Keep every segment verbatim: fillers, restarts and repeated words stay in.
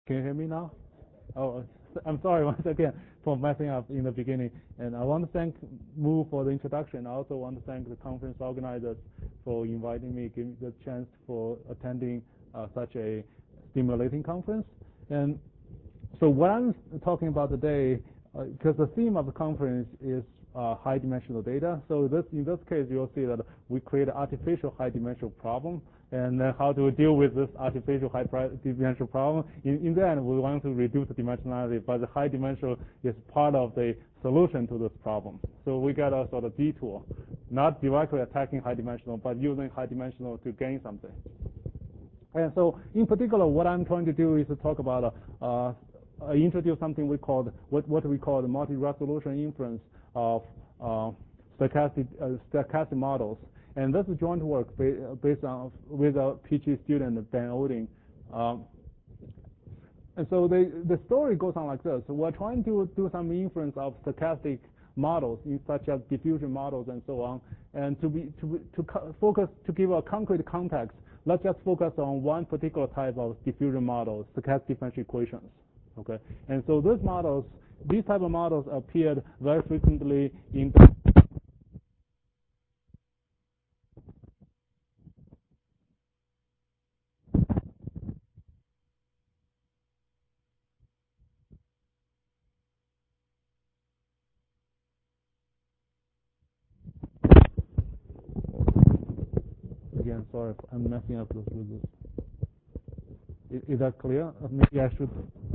Can you hear me now? Oh, I'm sorry once again for messing up in the beginning. And I want to thank Mu for the introduction. I also want to thank the conference organizers for inviting me, giving me the chance for attending uh, such a stimulating conference. And so what I'm talking about today, because uh, the theme of the conference is uh, high-dimensional data. So this, in this case, you'll see that we create an artificial high-dimensional problem, and uh, how to deal with this artificial high-dimensional problem. In, in the end, we want to reduce the dimensionality, but the high-dimensional is part of the solution to this problem. So we got a sort of detour, not directly attacking high-dimensional, but using high-dimensional to gain something. And so, in particular, what I'm trying to do is to talk about uh, uh, introduce something we call what what we call the multi-resolution inference of uh, stochastic uh, stochastic models. And this is joint work based on with a PhD student, Ben Olding. Um, and so the the story goes on like this. So we're trying to do some inference of stochastic models, such as diffusion models and so on. And to be to to focus to give a concrete context, let's just focus on one particular type of diffusion model, stochastic differential equations. Okay. And so these models, these type of models appeared very frequently in the Again, sorry, I'm messing up with this. Is, is that clear? Maybe I should.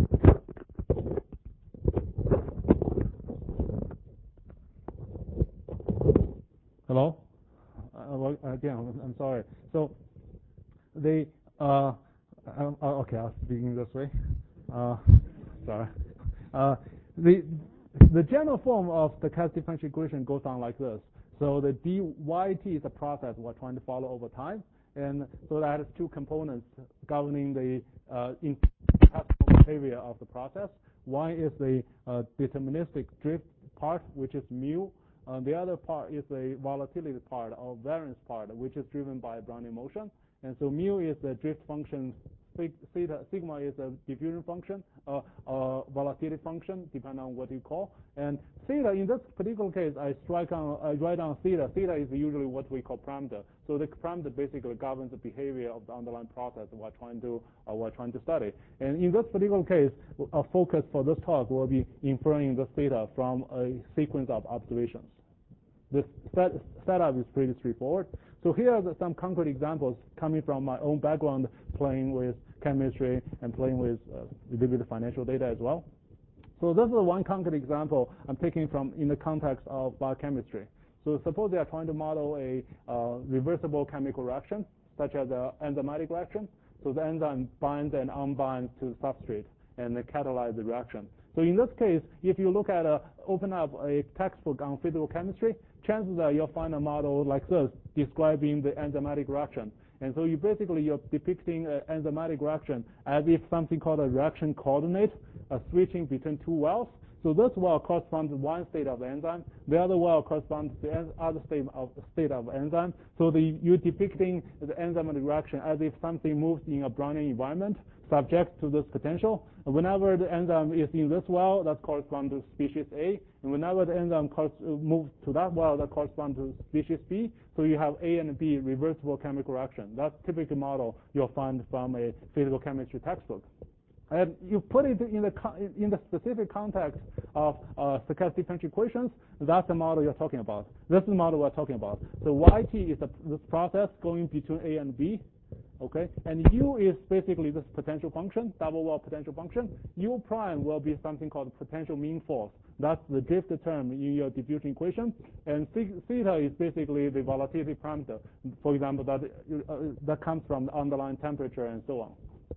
Hello? Uh, again, I'm sorry. So, the uh, uh, okay, I'll begin this way. Uh, sorry. Uh, the the general form of the stochastic differential equation goes on like this. So the dyt is a process we're trying to follow over time, and so that has two components governing the uh, behavior of the process. One is the uh, deterministic drift part, which is mu. Uh, the other part is the volatility part or variance part, which is driven by Brownian motion. And so mu is the drift function, theta, sigma is a diffusion function, uh, uh, volatility function, depending on what you call. And theta, in this particular case, I strike on, I write down theta. Theta is usually what we call parameter. So the parameter basically governs the behavior of the underlying process we're trying to, uh, we're trying to study. And in this particular case, a focus for this talk will be inferring this theta from a sequence of observations. The set, setup is pretty straightforward. So here are the, some concrete examples coming from my own background, playing with chemistry and playing with uh, a little bit of financial data as well. So this is one concrete example I'm taking from in the context of biochemistry. So suppose they are trying to model a uh, reversible chemical reaction, such as an enzymatic reaction. So the enzyme binds and unbinds to the substrate and they catalyze the reaction. So in this case, if you look at a, open up a textbook on physical chemistry, chances are you'll find a model like this describing the enzymatic reaction. And so you basically, you're depicting an enzymatic reaction as if something called a reaction coordinate, a switching between two wells. So this well corresponds to one state of the enzyme. The other well corresponds to the other state of state of enzyme. So the, you're depicting the enzymatic reaction as if something moves in a Brownian environment subject to this potential. And whenever the enzyme is in this well, that corresponds to species A. And whenever the enzyme moves to that well, that corresponds to species B. So you have A and B reversible chemical reaction. That's typical model you'll find from a physical chemistry textbook. And you put it in the in the specific context of uh, stochastic differential equations. That's the model you're talking about. This is the model we're talking about. So Y T is a, this process going between A and B. Okay, and U is basically this potential function, double wall potential function. U prime will be something called potential mean force. That's the drift term in your diffusion equation. And theta is basically the volatility parameter. For example, that uh, that comes from the underlying temperature and so on.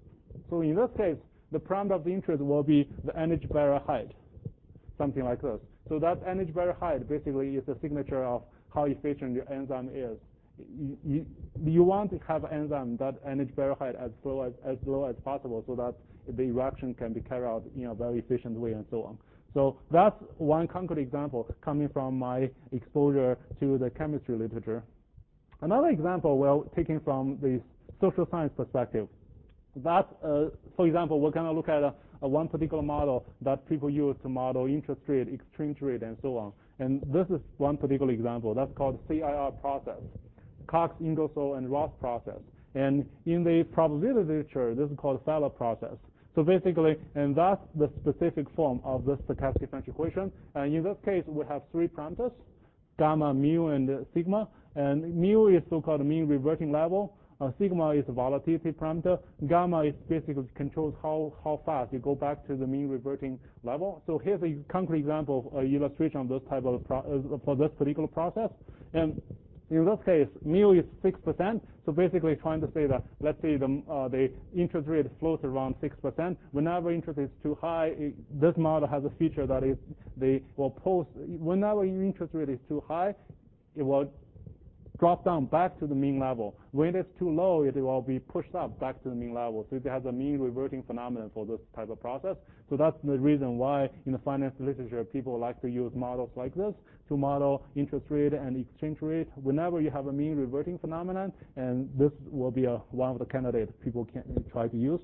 So in this case, the parameter of the interest will be the energy barrier height, something like this. So that energy barrier height basically is the signature of how efficient your enzyme is. You, you, you want to have an enzyme that energy barrier height as low as, as low as possible so that the reaction can be carried out in a very efficient way and so on. So that's one concrete example coming from my exposure to the chemistry literature. Another example, well, taken from the social science perspective. that, uh, for example, we're going to look at a, a one particular model that people use to model interest rate, exchange rate, and so on. And this is one particular example. That's called C I R process, Cox, Ingersoll, and Ross process. And in the probability literature, this is called Feller process. So basically, and that's the specific form of the stochastic differential equation. And in this case, we have three parameters, gamma, mu, and uh, sigma. And mu is so-called mean reverting level. Uh, sigma is volatility parameter. Gamma is basically controls how, how fast you go back to the mean reverting level. So here's a concrete example of uh, illustration of this type of pro uh, for this particular process. And in this case, mu is six percent. So basically trying to say that, let's say the, uh, the interest rate floats around six percent. Whenever interest is too high, it, this model has a feature that is they will post, whenever interest rate is too high, it will drop down back to the mean level. When it's too low, it will be pushed up back to the mean level. So it has a mean reverting phenomenon for this type of process. So that's the reason why in the finance literature, people like to use models like this to model interest rate and exchange rate. Whenever you have a mean reverting phenomenon, and this will be a, one of the candidates people can try to use.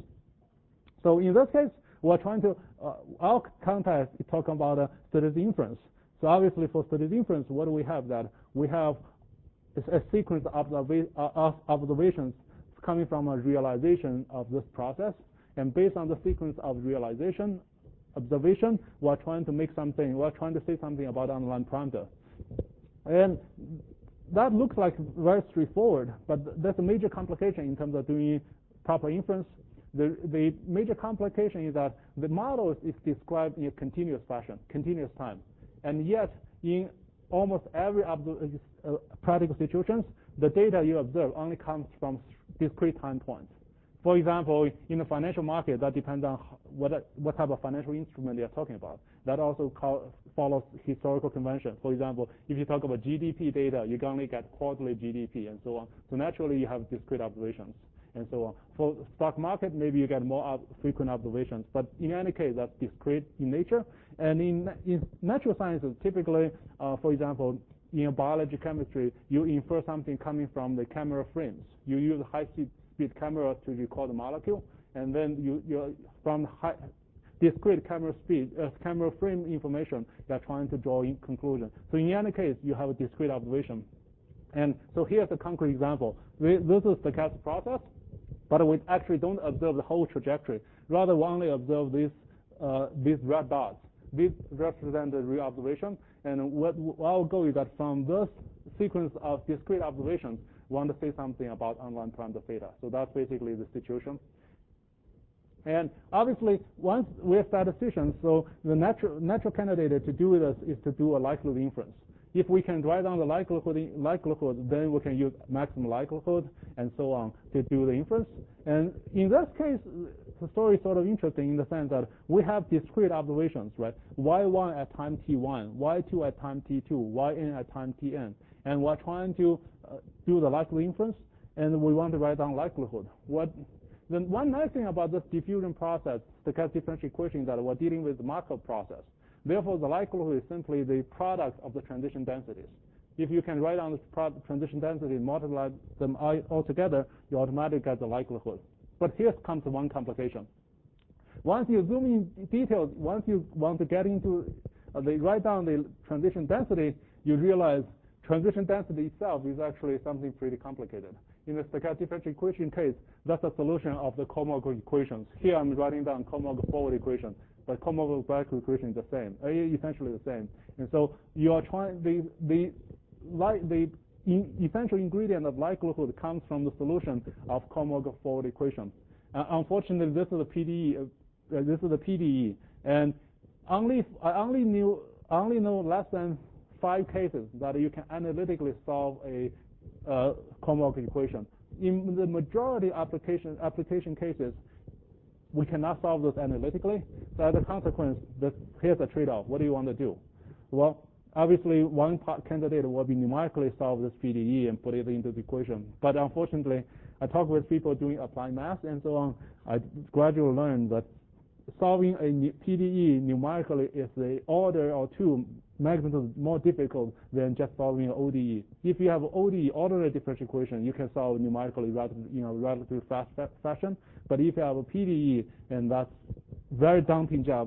So in this case, we're trying to, uh, our context is talking about uh, statistic inference. So obviously for statistic inference, what do we have? That we have a sequence of observations coming from a realization of this process. And based on the sequence of realization, observation, we're trying to make something, we're trying to say something about the underlying parameter. And that looks like very straightforward, but there's a major complication in terms of doing proper inference. The, the major complication is that the model is described in a continuous fashion, continuous time. And yet, in almost every uh, practical situations, the data you observe only comes from discrete time points. For example, in the financial market, that depends on what, what type of financial instrument you're talking about. That also call, follows historical convention. For example, if you talk about G D P data, you can only get quarterly G D P and so on. So naturally, you have discrete observations and so on. For stock market, maybe you get more ob frequent observations. But in any case, that's discrete in nature. And in, in natural sciences, typically, uh, for example, in biology, chemistry, you infer something coming from the camera frames. You use high-speed camera to record the molecule, and then you, you from high, discrete camera speed, uh, camera frame information, you're trying to draw in conclusion. So in any case, you have a discrete observation. And so here's a concrete example. This is the stochastic process, but we actually don't observe the whole trajectory. Rather, we only observe these, uh, these red dots. These represent the real observation. And what our goal is that from this sequence of discrete observations, we want to say something about underlying parameter theta. So that's basically the situation. And obviously, once we're statisticians, so the natural, natural candidate to do this is to do a likelihood inference. If we can write down the likelihood, likelihood, then we can use maximum likelihood and so on to do the inference. And in this case, the story is sort of interesting in the sense that we have discrete observations, right? Y one at time t one, Y two at time t two, Yn at time tn. And we're trying to uh, do the likelihood inference, and we want to write down likelihood. What Then one nice thing about this diffusion process, the stochastic differential equation, is that we're dealing with the Markov process. Therefore, the likelihood is simply the product of the transition densities. If you can write down the transition density, multiply them all together, you automatically get the likelihood. But here comes one complication. Once you zoom in details, once you want to get into uh, the write down the transition density, you realize transition density itself is actually something pretty complicated. In the stochastic differential equation case, that's a solution of the Kolmogorov equations. Here I'm writing down Kolmogorov forward equation, but Kolmogorov backward equation is the same, essentially the same. And so you are trying the the like the in essential ingredient of likelihood comes from the solution of Kolmogorov forward equation. Uh, unfortunately, this is a P D E. Uh, this is a P D E, and only I only knew I only know less than five cases that you can analytically solve a uh, Kolmogorov equation. In the majority application application cases, we cannot solve this analytically. So as a consequence, this, here's a trade-off. What do you want to do? Well, obviously, one part candidate will be numerically solve this P D E and put it into the equation. But unfortunately, I talk with people doing applied math and so on. I gradually learned that solving a P D E numerically is the order or two magnitude more difficult than just solving an O D E. If you have O D E, ordinary differential equation, you can solve numerically relatively, you know, relatively fast fa fashion. But if you have a P D E, and that's very daunting job,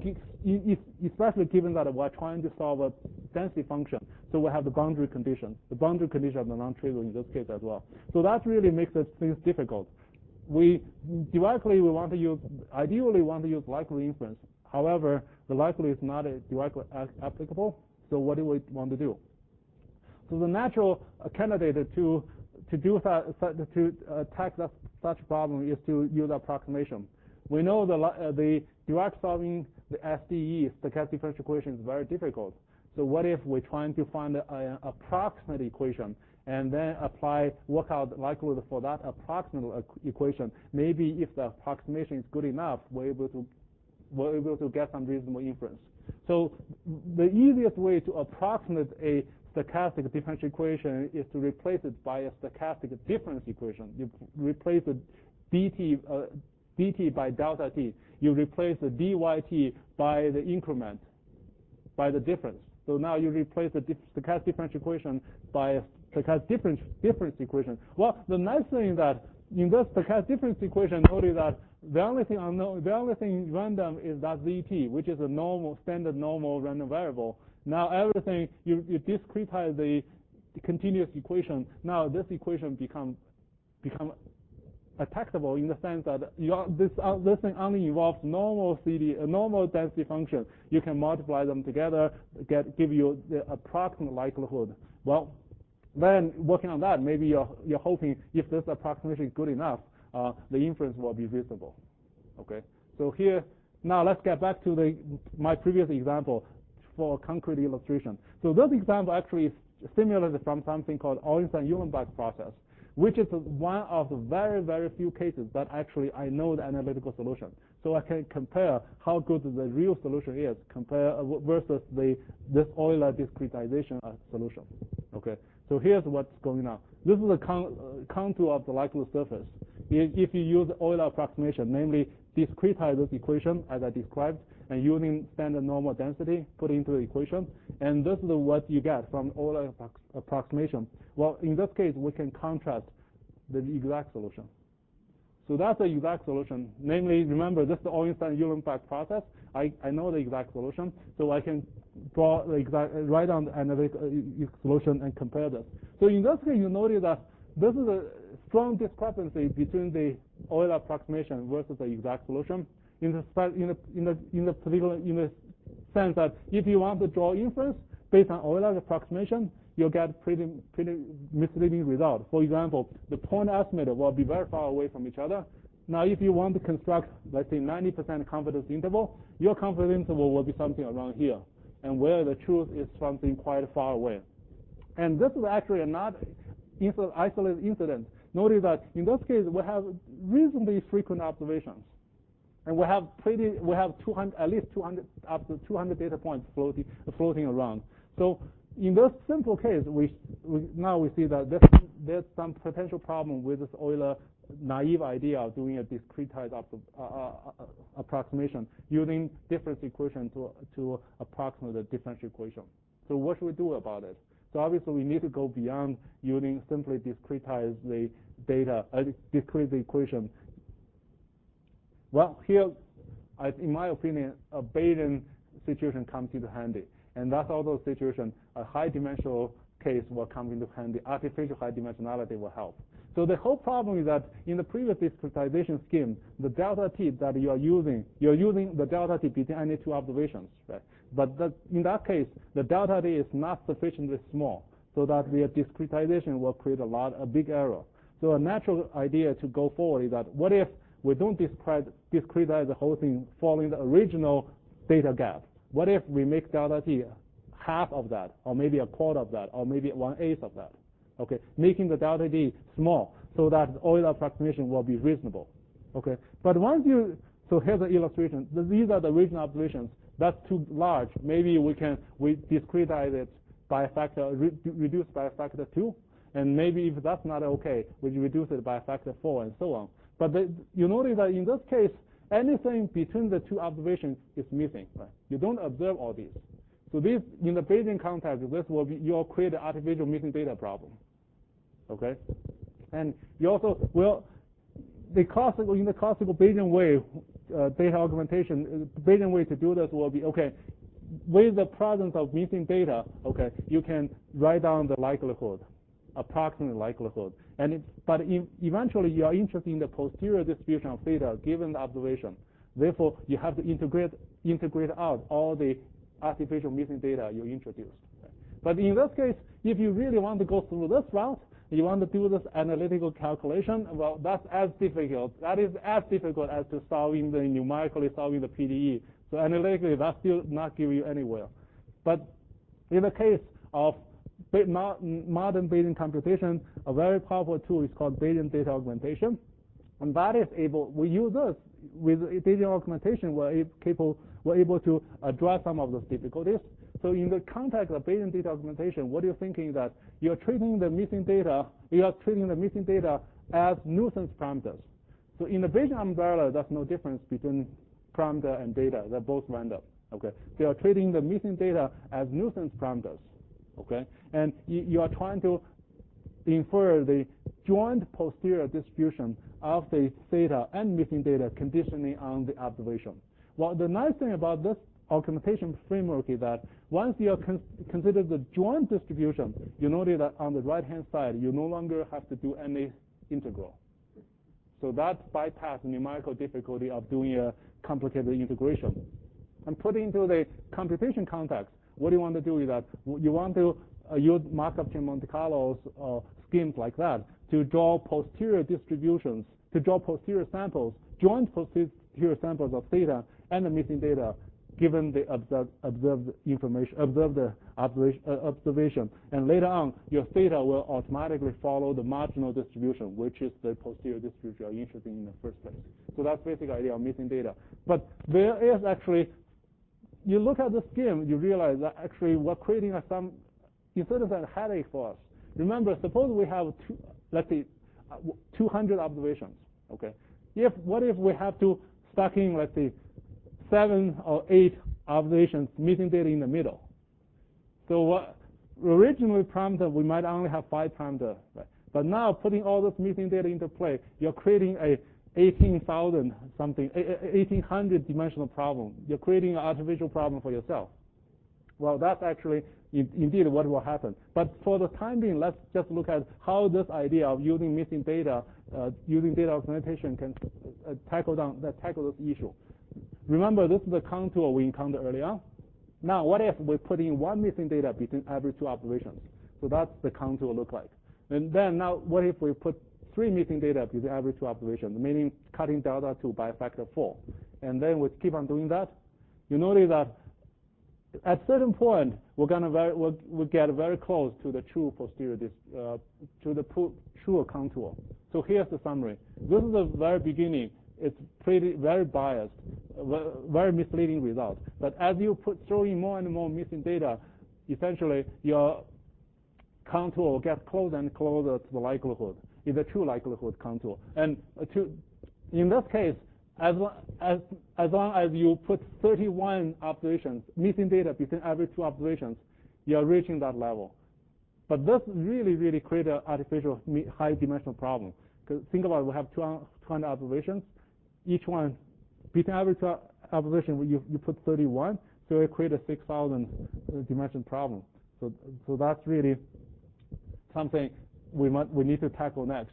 especially given that we're trying to solve a density function. So we have the boundary conditions. The boundary conditions are non-trivial in this case as well. So that really makes it, things difficult. We directly we want to use ideally want to use likelihood inference. However, the likelihood is not directly applicable. So what do we want to do? So the natural candidate to to do that to attack that such problem is to use approximation. We know the uh, the direct solving the S D E, stochastic differential equation, is very difficult. So what if we're trying to find an approximate equation and then apply, work out likelihood for that approximate equation? Maybe if the approximation is good enough, we're able to we're able to get some reasonable inference. So the easiest way to approximate a stochastic differential equation is to replace it by a stochastic difference equation. You replace the dt uh, dt by delta t. You replace the dyt by the increment, by the difference. So now you replace the stochastic differential equation by a stochastic difference, difference equation. Well, the nice thing is that in this stochastic difference equation, notice that the only thing unknown, the only thing random is that zt, which is a normal, standard normal random variable. Now everything, you, you discretize the, the continuous equation. Now this equation become become attackable in the sense that you are, this uh, this thing only involves normal C D, a normal density function. You can multiply them together, get give you the approximate likelihood. Well, then working on that, maybe you're you're hoping if this approximation is good enough, uh, the inference will be reasonable. Okay. So here now let's get back to the my previous example for a concrete illustration. So this example actually is stimulated from something called Ornstein-Uhlenbach process, which is one of the very, very few cases that actually I know the analytical solution. So I can compare how good the real solution is compare versus the this Euler discretization solution. Okay. So here's what's going on. This is the con uh, contour of the likelihood surface. If, if you use Euler approximation, namely discretize this equation as I described, and using standard normal density put into the equation, and this is what you get from Euler approximation. Well, in this case, we can contrast the exact solution. So that's the exact solution. Namely, remember, this is the Ornstein-Uhlenbach process. I, I know the exact solution, so I can draw the exact, write down the analytical solution and compare this. So in this case, you notice that this is a strong discrepancy between the Euler approximation versus the exact solution. In the in the in the in the particular in the sense that if you want to draw inference based on Euler approximation, you'll get pretty pretty misleading result. For example, the point estimate will be very far away from each other. Now, if you want to construct, let's say, ninety percent confidence interval, your confidence interval will be something around here, and where the truth is something quite far away. And this is actually not isolated incident. Notice that in this case, we have reasonably frequent observations. And we have pretty, we have two hundred, at least two hundred, up to two hundred data points floating, floating around. So in this simple case, we, we now we see that there's, there's some potential problem with this Euler naive idea of doing a discretized uh, uh, approximation using difference equation to to approximate the differential equation. So what should we do about it? So obviously we need to go beyond using simply discretize the data, uh, discrete the equation. Well, here, I, in my opinion, a Bayesian situation comes into handy. And that's also a situation, a high-dimensional case will come into handy. Artificial high dimensionality will help. So the whole problem is that in the previous discretization scheme, the delta t that you are using, you're using the delta t between any two observations, right? But that, in that case, the delta t is not sufficiently small, so that the discretization will create a lot, a big error. So a natural idea to go forward is that what if we don't discretize, discretize the whole thing following the original data gap? What if we make delta t half of that, or maybe a quarter of that, or maybe one-eighth of that? Okay, making the delta t small so that the Euler approximation will be reasonable. Okay, but once you, so here's the illustration. These are the original observations. That's too large. Maybe we can we discretize it by a factor, re, reduce by a factor two, and maybe if that's not okay, we reduce it by a factor four, and so on. But the, you notice that in this case, anything between the two observations is missing. Right? You don't observe all these. So this, in the Bayesian context, this will be, you'll create an artificial missing data problem. Okay? And you also will, the classical, in the classical Bayesian way, uh, data augmentation, uh, Bayesian way to do this will be, okay, with the presence of missing data, okay, you can write down the likelihood, approximate likelihood. And it, but in, eventually you are interested in the posterior distribution of data given the observation. Therefore, you have to integrate integrate out all the artificial missing data you introduced. Okay. But in this case, if you really want to go through this route, you want to do this analytical calculation, well, that's as difficult. That is as difficult as to solving the numerically solving the P D E. So analytically, that's still not give you anywhere. But in the case of modern Bayesian computation, a very powerful tool is called Bayesian data augmentation. And that is able, we use this with Bayesian augmentation, we're capable, we're able to address some of those difficulties. So in the context of Bayesian data augmentation, what you're thinking is that you're treating the missing data, you are treating the missing data as nuisance parameters. So in the Bayesian umbrella, there's no difference between parameter and data. They're both random. Okay. They are treating the missing data as nuisance parameters. Okay. And you, you are trying to infer the joint posterior distribution of the theta and missing data conditioning on the observation. Well, the nice thing about this augmentation framework is that once you con consider the joint distribution, you notice that on the right-hand side, you no longer have to do any integral. So that bypasses the numerical difficulty of doing a complicated integration. And put into the computation context, what you want to do is that you want to uh, use Markov chain Monte Carlos uh, schemes like that to draw posterior distributions, to draw posterior samples, joint posterior samples of theta and the missing data, given the observed, observed information, observed observation, uh, observation. And later on, your theta will automatically follow the marginal distribution, which is the posterior distribution you're interested in in the first place. So that's the basic idea of missing data. But there is actually, you look at the scheme, you realize that actually we're creating a some, instead of a headache for us. Remember, suppose we have, two, let's say, uh, two hundred observations, okay? If, what if we have to stack in, let's say, seven or eight observations, missing data in the middle? So what, originally parameter, we might only have five parameters, right? But now putting all this missing data into play, you're creating a eighteen thousand something, eighteen hundred dimensional problem. You're creating an artificial problem for yourself. Well, that's actually in, indeed what will happen. But for the time being, let's just look at how this idea of using missing data, uh, using data augmentation can uh, tackle down, uh, tackle this issue. Remember, this is the contour we encountered earlier. Now, what if we put in one missing data between every two observations? So that's the contour look like. And then now, what if we put three missing data between every two observations, meaning cutting delta two by a factor of four? And then we keep on doing that. You notice that at a certain point, we're gonna very, we'll, we'll get very close to the true posterior, uh, to the true contour. So here's the summary. This is the very beginning. It's pretty very biased, very misleading result. But as you put throw in more and more missing data, essentially your contour will get closer and closer to the likelihood. It's a true likelihood contour. And to, in this case, as as as long as you put thirty-one observations, missing data between every two observations, you're reaching that level. But this really, really creates an artificial high-dimensional problem. Because think about it, we have two hundred observations. Each one, between every two observations, you, you put thirty-one, so it creates a six thousand dimension problem. So, so that's really something we might, we need to tackle next.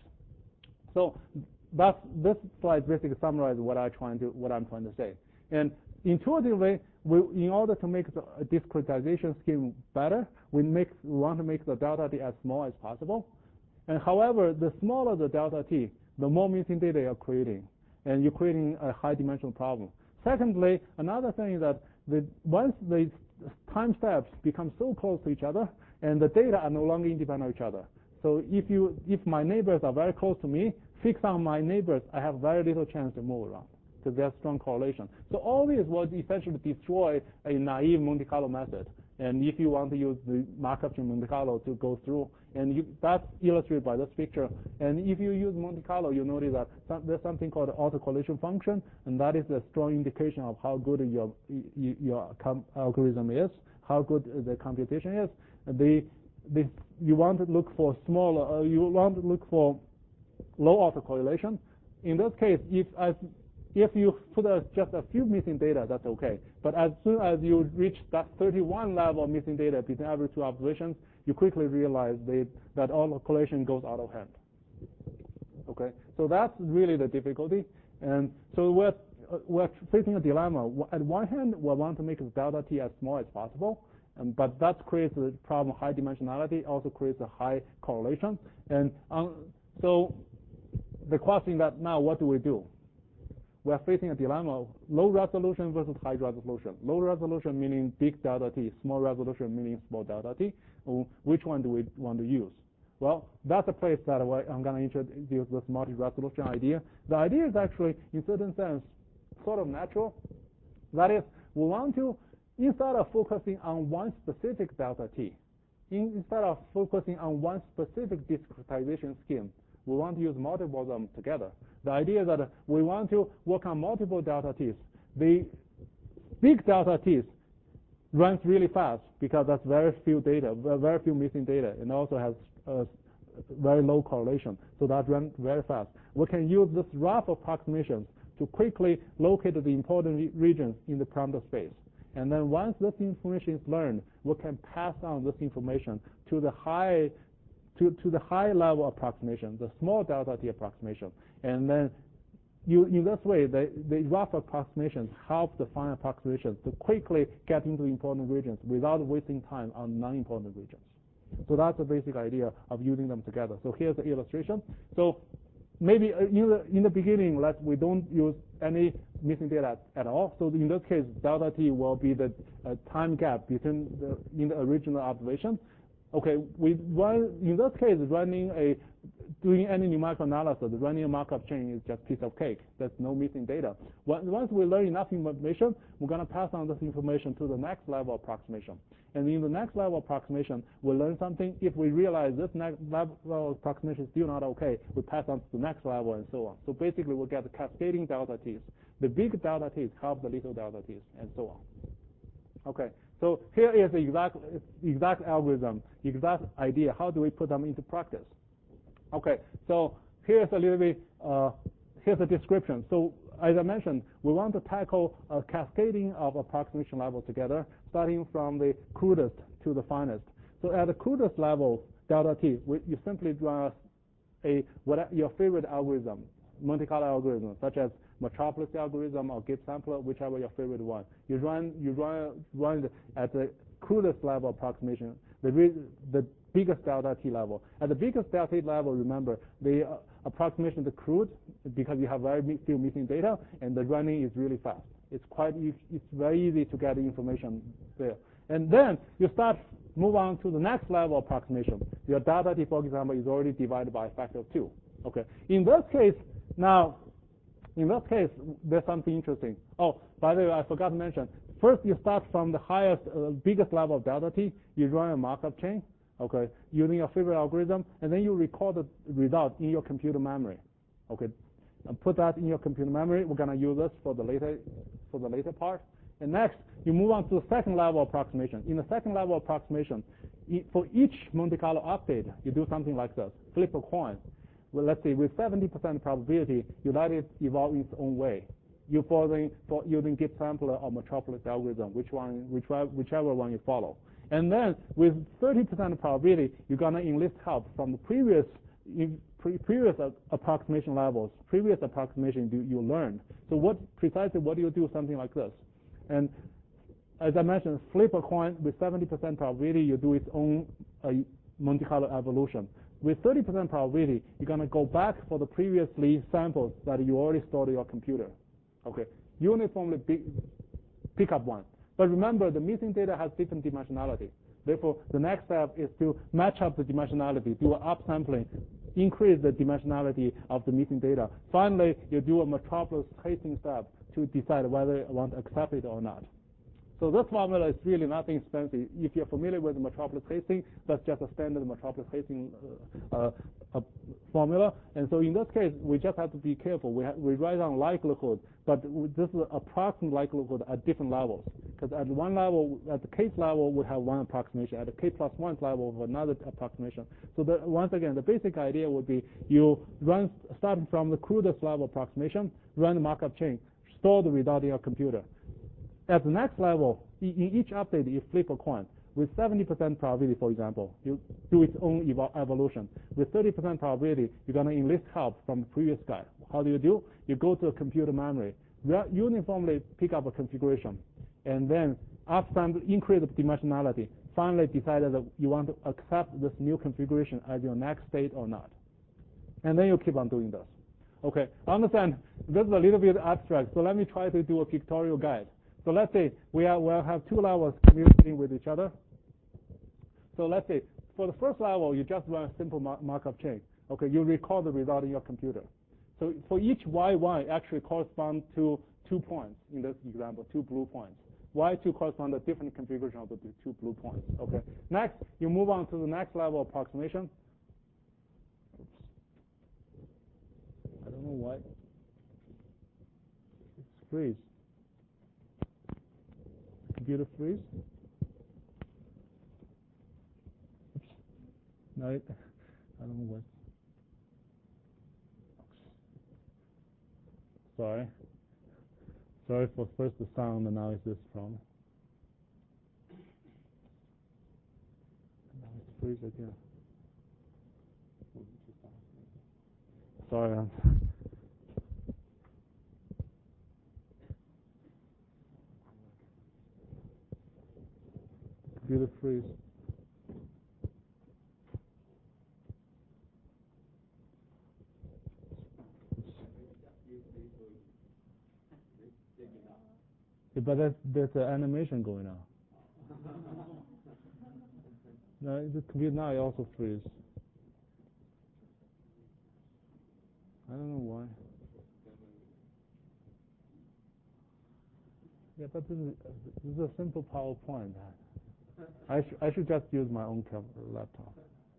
So that's, this slide basically summarizes what I trying to what I'm trying to say. And intuitively, we, in order to make the discretization scheme better, we make we want to make the delta t as small as possible. And however, the smaller the delta t, the more missing data you're creating, and you're creating a high-dimensional problem. Secondly, another thing is that the, once the time steps become so close to each other, and the data are no longer independent of each other. So if you, if my neighbors are very close to me, fix on my neighbors, I have very little chance to move around. because there's strong correlation. So all this will essentially destroy a naive Monte Carlo method. And if you want to use the Markov chain Monte Carlo to go through, and you, that's illustrated by this picture. And if you use Monte Carlo, you notice that some, there's something called autocorrelation function, and that is a strong indication of how good your your algorithm is, how good the computation is. The, the, you want to look for smaller, uh, you want to look for low autocorrelation. In this case, if as If you put a, just a few missing data, that's okay. But as soon as you reach that thirty-one level of missing data between every two observations, you quickly realize they, that all correlation goes out of hand. Okay, so that's really the difficulty. And so we're, uh, we're facing a dilemma. At one hand, we want to make the delta t as small as possible, um, but that creates a problem, high dimensionality, also creates a high correlation. And um, so the question that now, what do we do? We're facing a dilemma, low resolution versus high resolution. Low resolution meaning big delta t, small resolution meaning small delta t. Which one do we want to use? Well, that's a place that I'm going to introduce this multi-resolution idea. The idea is actually, in certain sense, sort of natural. That is, we want to, instead of focusing on one specific delta t, instead of focusing on one specific discretization scheme, we want to use multiple of them together. The idea is that we want to work on multiple delta t's. The big delta t's runs really fast because that's very few data, very few missing data, and also has uh, very low correlation. So that runs very fast. We can use this rough approximations to quickly locate the important regions in the parameter space. And then once this information is learned, we can pass on this information to the high To, to the high level approximation, the small delta t approximation. And then you, in this way, the, the rough approximations help the fine approximations to quickly get into important regions without wasting time on non-important regions. So that's the basic idea of using them together. So here's the illustration. So maybe in the, in the beginning, let's, we don't use any missing data at, at all. So in this case, delta t will be the uh, time gap between the, in the original observation. Okay, we run, in this case, running a, doing any numerical analysis, running a Markov chain is just a piece of cake. There's no missing data. Once we learn enough information, we're going to pass on this information to the next level approximation. And in the next level approximation, we learn something. If we realize this next level approximation is still not okay, we pass on to the next level and so on. So basically, we get the cascading delta t's. The big delta t's help the little delta t's, and so on. Okay. So here is the exact, exact algorithm, exact idea. How do we put them into practice? Okay, so here's a little bit, uh, here's a description. So as I mentioned, we want to tackle a cascading of approximation levels together, starting from the crudest to the finest. So at the crudest level, delta t, we, you simply run a, what, your favorite algorithm, Monte Carlo algorithm, such as Metropolis algorithm or Gibbs sampler, whichever your favorite one. You run you run run at the crudest level approximation, the re, the biggest delta t level. At the biggest delta t level, remember the uh, approximation is crude because you have very few missing data, and the running is really fast. It's quite it's very easy to get the information there. And then you start move on to the next level approximation. Your delta t, for example, is already divided by a factor of two. Okay. In this case, now. In this case, there's something interesting. Oh, by the way, I forgot to mention. First, you start from the highest, uh, biggest level of delta t. You run a Markov chain, okay, using your favorite algorithm, and then you record the result in your computer memory, okay. And put that in your computer memory. We're gonna use this for the later, for the later part. And next, you move on to the second level approximation. In the second level approximation, for each Monte Carlo update, you do something like this: flip a coin. Well, let's say with seventy percent probability, you let it evolve in its own way. You following for using Gibbs sampler or Metropolis algorithm, which one, whichever, whichever one you follow. And then with thirty percent probability, you're gonna enlist help from the previous pre previous approximation levels, previous approximation you, you learned. So what precisely what do you do? Something like this. And as I mentioned, flip a coin with seventy percent probability, you do its own uh, Monte Carlo evolution. With thirty percent probability, you're going to go back for the previously samples that you already stored in your computer. Okay, uniformly pick, pick up one. But remember, the missing data has different dimensionality. Therefore, the next step is to match up the dimensionality, do an upsampling increase the dimensionality of the missing data. Finally, you do a Metropolis tracing step to decide whether you want to accept it or not. So this formula is really nothing expensive. If you're familiar with Metropolis tracing, that's just a standard Metropolis tracing uh, uh, uh, formula. And so in this case, we just have to be careful. We, we write down likelihood, but this is approximate likelihood at different levels. Because at one level, at the case level, we have one approximation. At the k plus one level, we have another approximation. So the, once again, the basic idea would be you run, starting from the crudest level approximation, run the markup chain, store the result in your computer. At the next level, in each update, you flip a coin. With seventy percent probability, for example, you do its own evo evolution. With thirty percent probability, you're going to enlist help from the previous guy. How do you do? You go to a computer memory, uniformly pick up a configuration, and then after time increase the dimensionality, finally decide that you want to accept this new configuration as your next state or not. And then you keep on doing this. Okay, I understand this is a little bit abstract, so let me try to do a pictorial guide. So let's say we are, we'll have two levels communicating with each other. So let's say for the first level, you just run a simple mar markup chain. Okay, you record the result in your computer. So for each Y one actually corresponds to two points in this example, two blue points. Y two corresponds to different configuration of the two blue points. Okay. Next, you move on to the next level approximation. Oops. I don't know why. It's freeze. Computer freeze. Oops. No, it, I don't know what. Sorry. Sorry for first the sound, and now it's this problem. Now it's freeze again. Sorry. I'm computer freeze. Yeah, but there's, there's an animation going on. No, the computer now it also freeze. I don't know why. Yeah, but this is, this is a simple PowerPoint. I, sh I should just use my own laptop.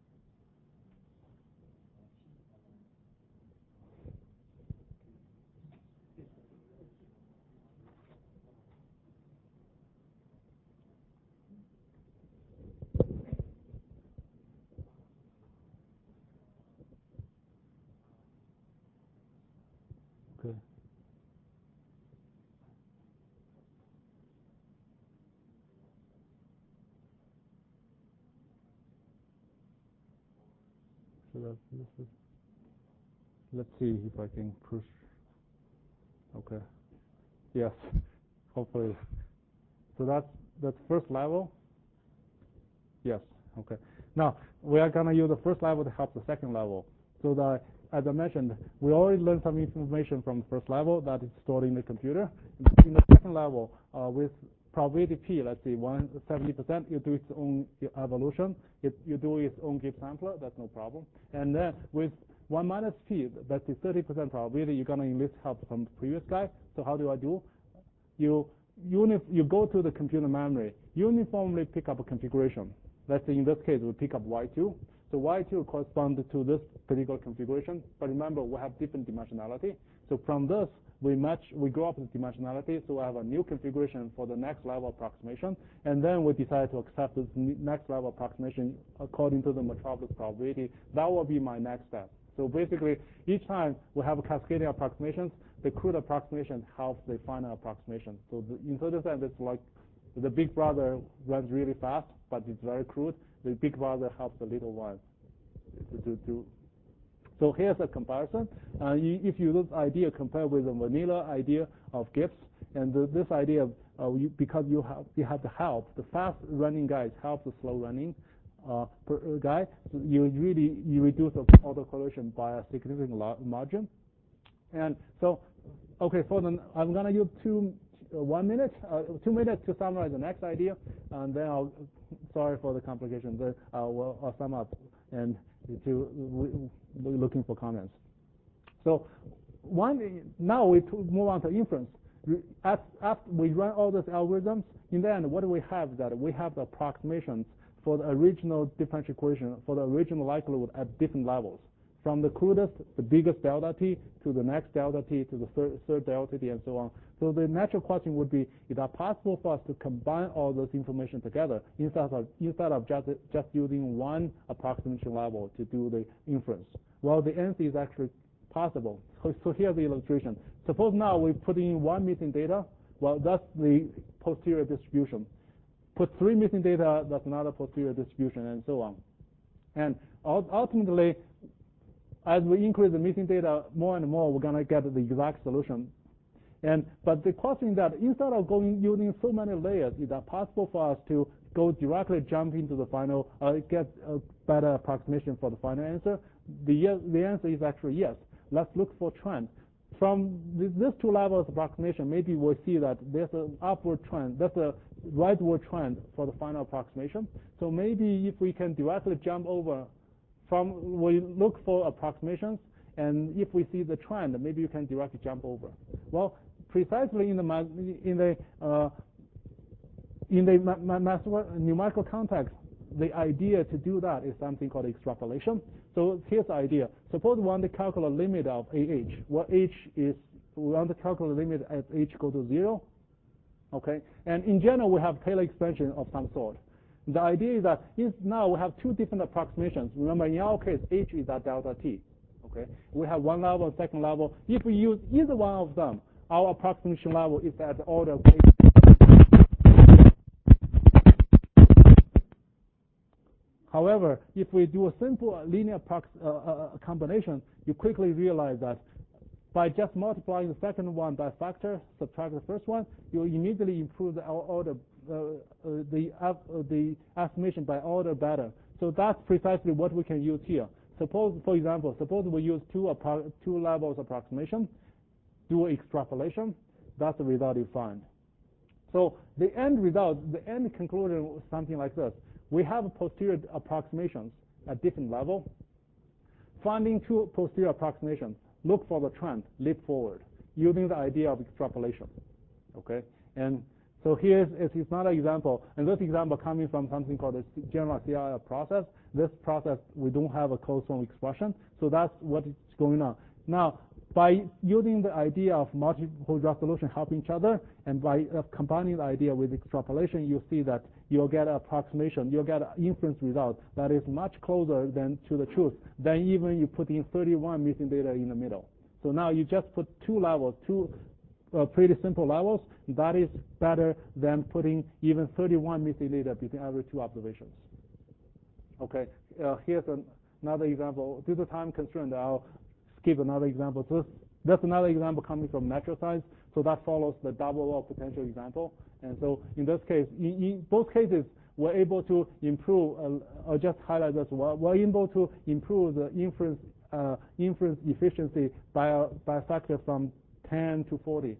Okay. So that, this is, let's see if I can push. Okay. Yes. Hopefully. So that's that's first level. Yes. Okay. Now we are gonna use the first level to help the second level. So that, as I mentioned, we already learned some information from the first level that is stored in the computer. In the second level, uh, with probability p, let's see, one seventy percent, you do its own evolution. It, you do its own Gibbs sampler. That's no problem. And then with one minus p, that's the thirty percent probability, you're gonna enlist help from the previous guy. So how do I do? You uni you go to the computer memory, uniformly pick up a configuration. Let's say in this case we pick up Y two. So Y two corresponds to this particular configuration. But remember, we have different dimensionality. So from this, we match, we grow up the dimensionality. So we have a new configuration for the next level approximation. And then we decide to accept this next level approximation according to the Metropolis probability. That will be my next step. So basically, each time we have cascading approximations, the crude approximation helps the final approximation. So the, in certain sense, it's like the big brother runs really fast, but it's very crude. The big brother helps the little one to, to, to. So here's a comparison. Uh, if you this idea compare with the vanilla idea of Gibbs, and the, this idea of uh, you, because you have you have the help, the fast running guys help the slow running uh, per, uh, guy. So you really you reduce the autocorrelation by a significant margin. And so, okay, for the I'm gonna use two. Uh, one minute, uh, two minutes to summarize the next idea, and then I'll, sorry for the complications, then I will I'll sum up. And to we, looking for comments. So one now we move on to inference. After we run all those algorithms, in the end, what do we have is that we have the approximations for the original differential equation for the original likelihood at different levels, from the crudest, the biggest delta t, to the next delta t, to the third, third delta t, and so on. So the natural question would be, is it possible for us to combine all those information together instead of instead of just just using one approximation level to do the inference? Well, the answer is actually possible. So, so here's the illustration. Suppose now we put in one missing data. Well, that's the posterior distribution. Put three missing data, that's another posterior distribution, and so on. And ultimately, as we increase the missing data more and more, we're going to get the exact solution. And but the question is that instead of going using so many layers, is it possible for us to go directly jump into the final, uh, get a better approximation for the final answer? The the answer is actually yes. Let's look for trend. From these two levels of approximation, maybe we'll see that there's an upward trend. That's a rightward trend for the final approximation. So maybe if we can directly jump over from, we look for approximations, and if we see the trend, maybe you can directly jump over. Well, precisely in the in the uh, in the numerical context, the idea to do that is something called extrapolation. So here's the idea. Suppose we want to calculate the limit of A H. What H is, we want to calculate the limit as H go to zero. Okay? And in general, we have Taylor expansion of some sort. The idea is that is now we have two different approximations. Remember, in our case, H is at delta t. Okay? We have one level and second level. If we use either one of them, our approximation level is at the order of H. However, if we do a simple linear prox uh, uh, combination, you quickly realize that by just multiplying the second one by a factor, subtract the first one, you immediately improve the order, uh, uh, the uh, the estimation by order better. So that's precisely what we can use here. Suppose, for example, suppose we use two two levels approximation, do extrapolation. That's the result you find. So the end result, the end conclusion is something like this. We have posterior approximations at different level. Finding two posterior approximations, look for the trend, leap forward, using the idea of extrapolation. Okay, and so here's it's another example, and this example coming from something called the general C I L process. This process we don't have a closed form expression, so that's what is going on now. By using the idea of multiple resolution help each other, and by uh, combining the idea with extrapolation, you see that you'll get an approximation, you'll get an inference result that is much closer than to the truth than even you put in thirty-one missing data in the middle. So now you just put two levels, two uh, pretty simple levels. That is better than putting even thirty-one missing data between every two observations. Okay, uh, here's an, another example. Due to time constraint, I'll skip another example. So that's another example coming from natural science. So that follows the double wall potential example. And so in this case, in, in both cases, we're able to improve. Uh, I'll just highlight this. We're, we're able to improve the inference uh, inference efficiency by a, by a factor from ten to forty.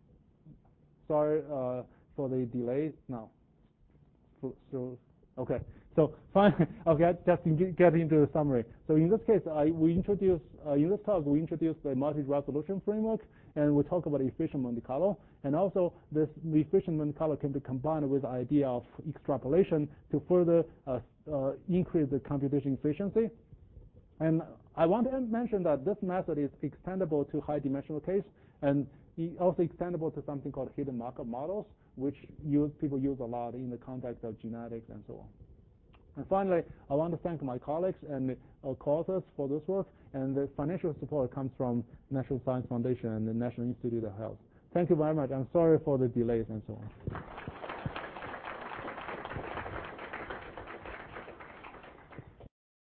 Sorry uh, for the delay. No. So, so okay. So finally, okay, just get into the summary. So in this case, I, we introduce uh, in this talk we introduced the multi-resolution framework, and we talk about efficient Monte Carlo, and also this efficient Monte Carlo can be combined with the idea of extrapolation to further uh, uh, increase the computation efficiency. And I want to mention that this method is extendable to high-dimensional case, and also extendable to something called hidden Markov models, which use, people use a lot in the context of genetics and so on. And finally, I want to thank my colleagues and uh, co-authors for this work, and the financial support comes from National Science Foundation and the National Institute of Health. Thank you very much. I'm sorry for the delays and so on.